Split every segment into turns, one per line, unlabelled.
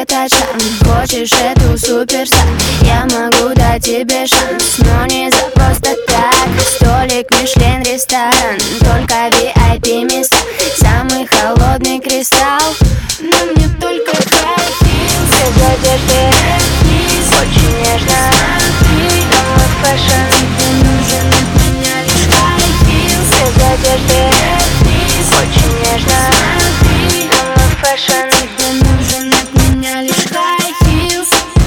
этот шанс. Хочешь эту суперстар, я могу дать тебе шанс, но не за просто так. Столик Мишлен ресторан, только VIP места, самый холодный кристалл. Но мне только high heels. Без одежды, очень нежно, но фэшн. Тебе нужен от меня лишь high heels. Без одежды, очень нежно, но фэшн. Тебе нужен от меня лишь high heels.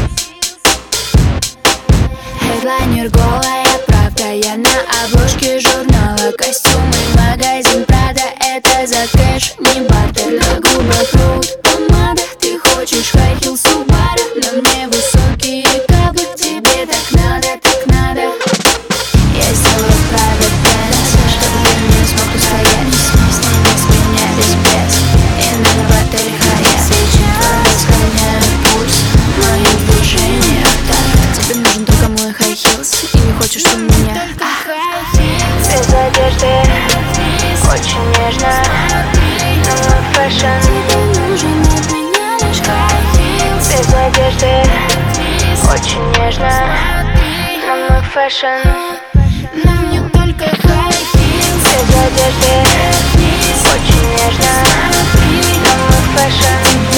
Хедлайнер голая правда, я на обложке журнала. Костюмы, магазин Прада, это за кэш, не бартер. На губах рут помада, ты хочешь high heels Subaru, но мне высокие каблы, тебе так надо, так надо. Я сделаю private dance, чтобы ты не смог устоять. Сними с меня весь пресс, и надо в отель Хаят. Сейчас разгоняю пульс моих движениях. Так, тебе нужен только мой high heels, или хочешь у меня? Без одежды, очень нежно, но фэшн. Тебе нужен от меня лишь high heels. Без одежды, очень нежно, но фэшн. Но мне только high heels. Без одежды, очень нежно, но фэшн.